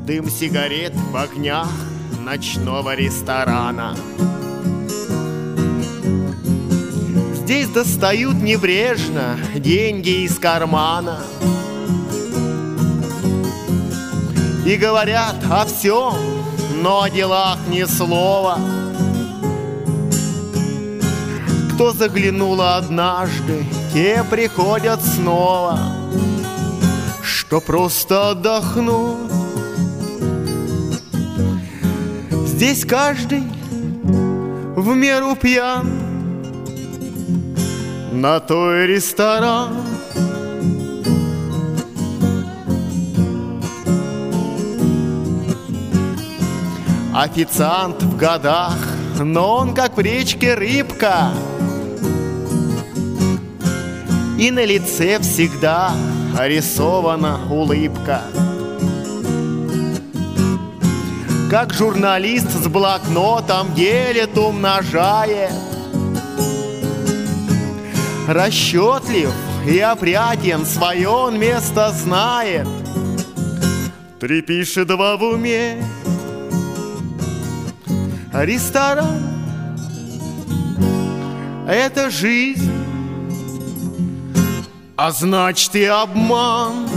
Дым сигарет в огнях ночного ресторана. Здесь достают небрежно деньги из кармана и говорят о всем, но о делах ни слова. Кто заглянула однажды, те приходят снова, что просто отдохнуть. Здесь каждый в меру пьян, на то и ресторан. Официант в годах, но он как в речке рыбка, и на лице всегда рисована улыбка. Как журналист с блокнотом делит, умножает, расчетлив и опрятен, свое он место знает. 3 пишет, 2 в уме. Ресторан — это жизнь, а значит и обман.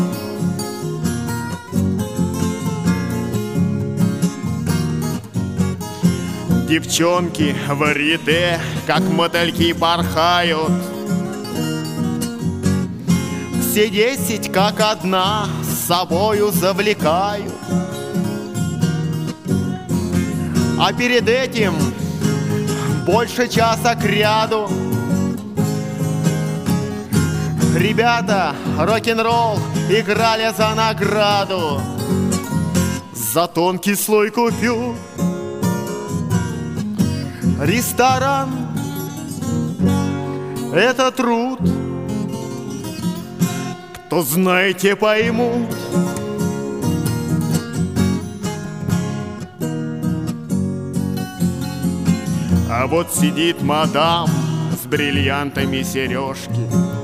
Девчонки в варьете, как мотыльки, порхают. Все 10, как одна, с собою завлекают. А перед этим больше часа кряду ребята рок-н-ролл играли за награду, за тонкий слой купюр. Ресторан — это труд, кто знаете, поймут. А вот сидит мадам с бриллиантами сережки,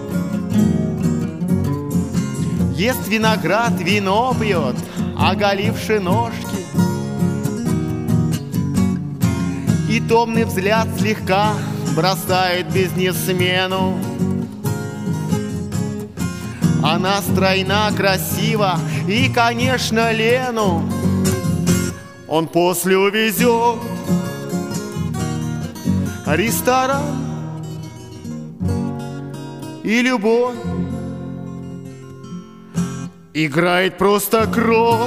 ест виноград, вино пьет, оголивши ножки. И томный взгляд слегка бросает бизнесмену. Она стройна, красива и, конечно, Лену он после увезет. Ресторан и любовь играет просто кровь.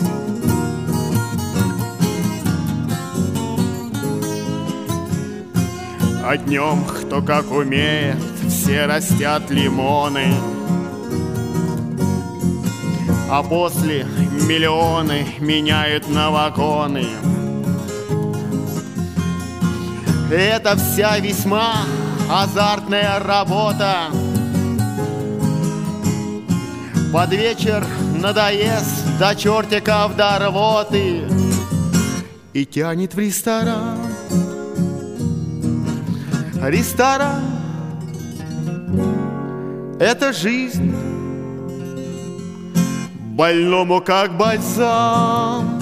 А днем, кто как умеет, все растят лимоны, а после миллионы меняют на вагоны. Это вся весьма азартная работа. Под вечер надоест до чертиков, до рвоты, и тянет в ресторан. Ресторан — это жизнь, больному как бальзам.